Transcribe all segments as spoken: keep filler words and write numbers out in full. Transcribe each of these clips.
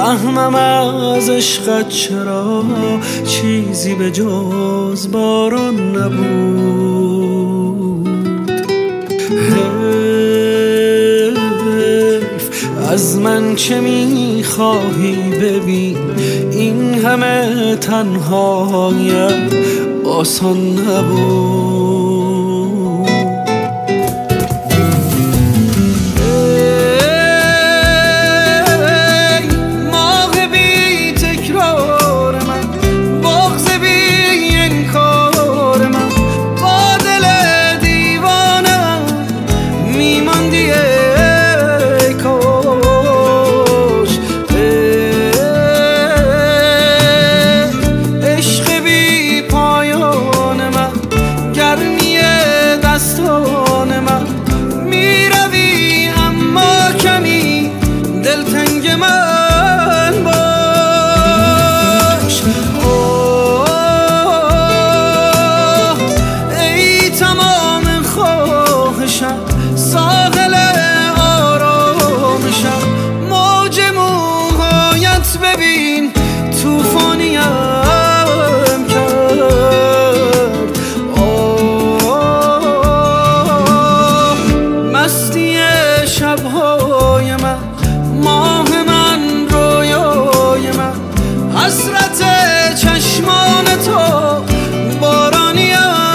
فهمم از عشقت چرا چیزی به جز باران نبود. حیف از من چه میخواهی ببین، این همه تنهایت آسان نبود. ساحل آرامشم، موج موهایت ببین توفانیم کرد. آه مستی شبهای من، ماه من، رویای من، حسرت چشمان تو بارانیم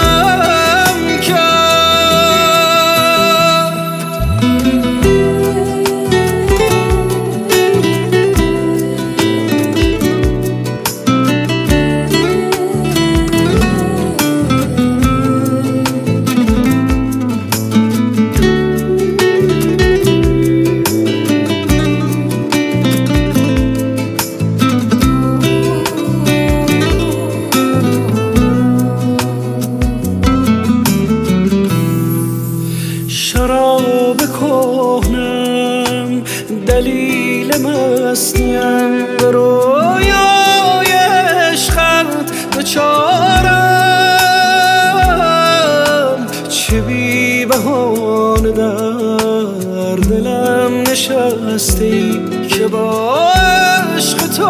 شراب کهنم، دلیل مستیم، به رویای عشقت بچارم. چه بی بهانه در دلم نشستی که با عشق تو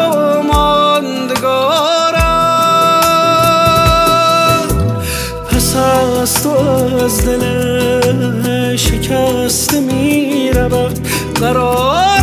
ماندگارم. پس از تو از دل شکسته می رود قرار